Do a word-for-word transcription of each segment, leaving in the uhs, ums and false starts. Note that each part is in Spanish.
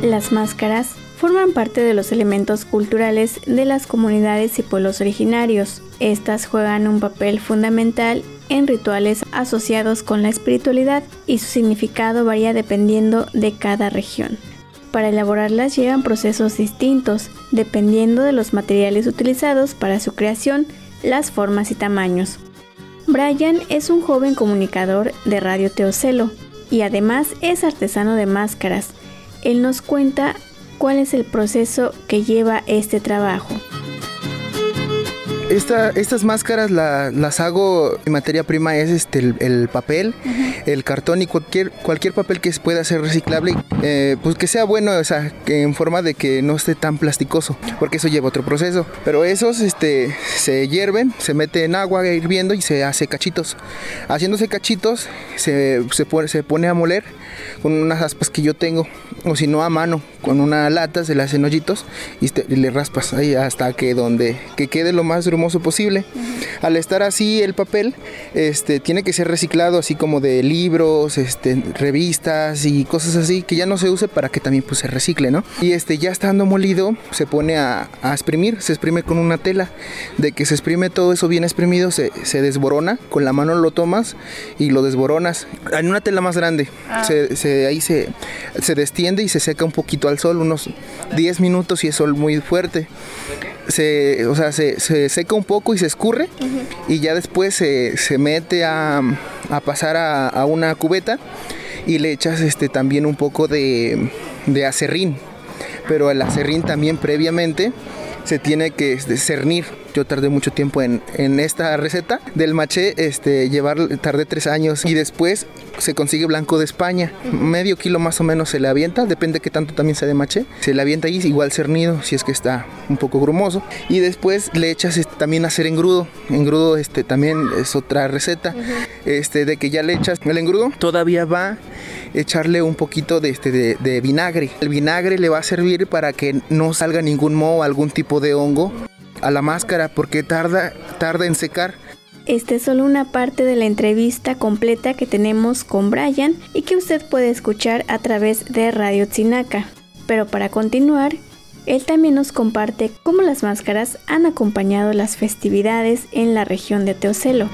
Las máscaras forman parte de los elementos culturales de las comunidades y pueblos originarios. Estas juegan un papel fundamental en rituales asociados con la espiritualidad y su significado varía dependiendo de cada región. Para elaborarlas llevan procesos distintos, dependiendo de los materiales utilizados para su creación, las formas y tamaños. Brian es un joven comunicador de Radio Teocelo y además es artesano de máscaras. Él nos cuenta cuál es el proceso que lleva este trabajo. Esta, estas máscaras la, las hago, mi materia prima es este, el, el papel, uh-huh. el cartón y cualquier, cualquier papel que pueda ser reciclable, eh, pues que sea bueno, o sea, que en forma de que no esté tan plasticoso, porque eso lleva otro proceso. Pero esos este, se hierven, se mete en agua hirviendo y se hace cachitos. Haciéndose cachitos se, se, pone, se pone a moler con unas aspas que yo tengo, o si no a mano, con una lata se le hacen hoyitos y, te, y le raspas ahí hasta que donde que quede lo más hermoso posible. Uh-huh. Al estar así el papel este, tiene que ser reciclado, así como de libros, este, revistas y cosas así, que ya no se use para que también pues, se recicle, ¿no? Y este, ya estando molido se pone a, a exprimir, se exprime con una tela. De que se exprime todo eso bien exprimido se, se desborona, con la mano lo tomas y lo desboronas en una tela más grande. Ah. se, se, ahí se, se destiende y se seca un poquito al sol, unos diez minutos y es sol muy fuerte. Se, o sea, se, se seca un poco y se escurre, uh-huh. y ya después se, se mete a, a pasar a, a una cubeta y le echas este, también un poco de, de acerrín, pero el acerrín también previamente se tiene que este, cernir. Yo tardé mucho tiempo en, en esta receta del maché, este, llevar, tardé tres años y después se consigue blanco de España, uh-huh. medio kilo más o menos se le avienta, depende que tanto también sea de maché, se le avienta ahí igual cernido si es que está un poco grumoso y después le echas este, también a hacer engrudo, engrudo este, también es otra receta, uh-huh. este, de que ya le echas el engrudo, todavía va a echarle un poquito de, este, de, de vinagre, el vinagre le va a servir para que no salga ningún moho, algún tipo de hongo a la máscara porque tarda, tarda en secar. Esta es solo una parte de la entrevista completa que tenemos con Brian y que usted puede escuchar a través de Radio Tzinaka. Pero para continuar, él también nos comparte cómo las máscaras han acompañado las festividades en la región de Teocelo.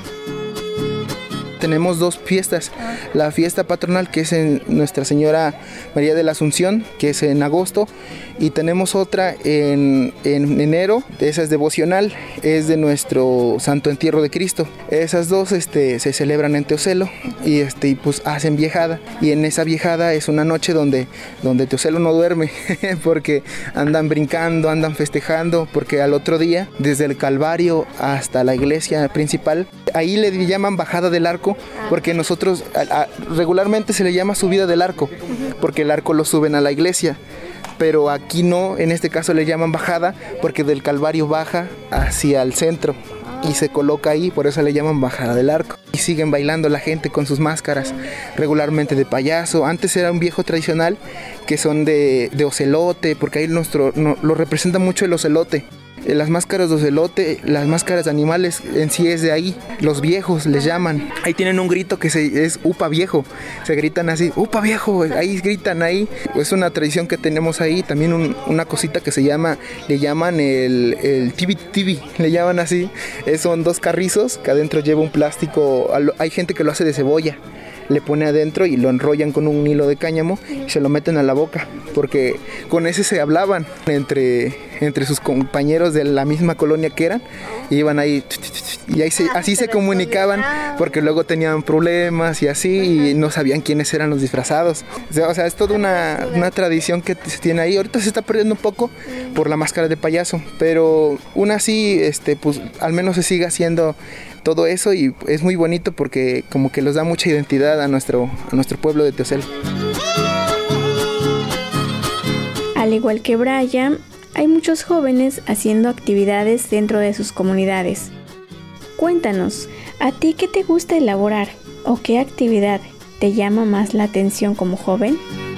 Tenemos dos fiestas, la fiesta patronal que es en Nuestra Señora María de la Asunción, que es en agosto, y tenemos otra en, en enero, esa es devocional, es de nuestro Santo Entierro de Cristo. Esas dos este, se celebran en Teocelo y, este, y pues hacen viejada, y en esa viejada es una noche donde, donde Teocelo no duerme, porque andan brincando, andan festejando, porque al otro día, desde el Calvario hasta la iglesia principal, ahí le llaman bajada del arco, porque nosotros a, a, regularmente se le llama subida del arco, porque el arco lo suben a la iglesia, pero aquí no, en este caso le llaman bajada, porque del Calvario baja hacia el centro y se coloca ahí, por eso le llaman bajada del arco. Y siguen bailando la gente con sus máscaras, regularmente de payaso. Antes era un viejo tradicional que son de, de ocelote, porque ahí nuestro, no, lo representa mucho el ocelote. Las máscaras de ocelote, las máscaras de animales en sí es de ahí, los viejos les llaman. Ahí tienen un grito que se, es upa viejo, se gritan así, upa viejo, ahí gritan ahí. Es una tradición que tenemos ahí, también un, una cosita que se llama, le llaman el, el tibi tibi, le llaman así. Es, son dos carrizos que adentro lleva un plástico, hay gente que lo hace de cebolla. Le pone adentro y lo enrollan con un hilo de cáñamo y se lo meten a la boca, porque con ese se hablaban entre, entre sus compañeros de la misma colonia que eran, y iban ahí y ahí se, así se comunicaban, porque luego tenían problemas y así y no sabían quiénes eran los disfrazados. O sea, es toda una, una tradición que se tiene ahí. Ahorita se está perdiendo un poco por la máscara de payaso, pero aún así este, pues, al menos se sigue haciendo todo eso y es muy bonito porque como que les da mucha identidad a nuestro, a nuestro pueblo de Teocelo. Al igual que Brian, hay muchos jóvenes haciendo actividades dentro de sus comunidades. Cuéntanos, ¿a ti qué te gusta elaborar o qué actividad te llama más la atención como joven?